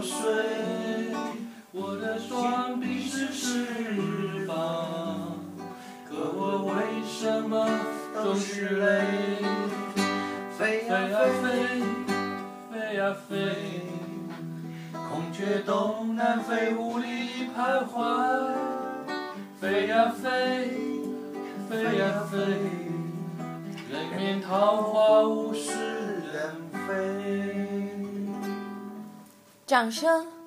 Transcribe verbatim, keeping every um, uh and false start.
水，我的双臂是翅膀，可我为什么总是累？飞呀飞，飞呀飞，孔雀东南飞，无力徘徊。飞呀飞，飞呀飞，人面桃花无使人飞。 掌声。